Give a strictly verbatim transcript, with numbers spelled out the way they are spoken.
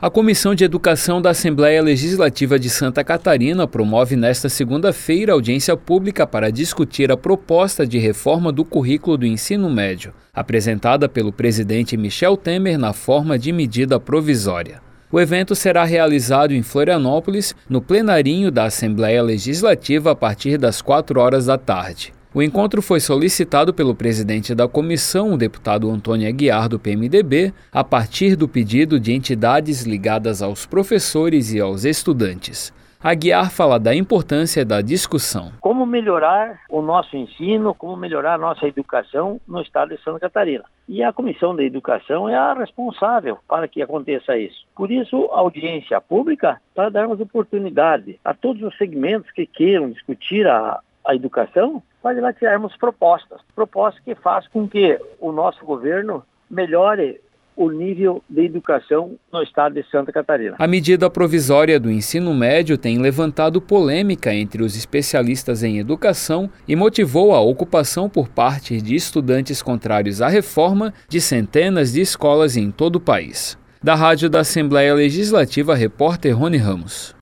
A Comissão de Educação da Assembleia Legislativa de Santa Catarina promove nesta segunda-feira audiência pública para discutir a proposta de reforma do currículo do ensino médio, apresentada pelo presidente Michel Temer na forma de medida provisória. O evento será realizado em Florianópolis, no plenarinho da Assembleia Legislativa, a partir das quatro horas da tarde. O encontro foi solicitado pelo presidente da comissão, o deputado Antônio Aguiar, do P M D B, a partir do pedido de entidades ligadas aos professores e aos estudantes. Aguiar fala da importância da discussão. Como melhorar o nosso ensino, como melhorar a nossa educação no estado de Santa Catarina. E a Comissão da Educação é a responsável para que aconteça isso. Por isso, a audiência pública, para darmos oportunidade a todos os segmentos que queiram discutir a, a educação, para lá tirarmos propostas. Propostas que façam com que o nosso governo melhore o nível de educação no estado de Santa Catarina. A medida provisória do ensino médio tem levantado polêmica entre os especialistas em educação e motivou a ocupação por parte de estudantes contrários à reforma de centenas de escolas em todo o país. Da Rádio da Assembleia Legislativa, repórter Rony Ramos.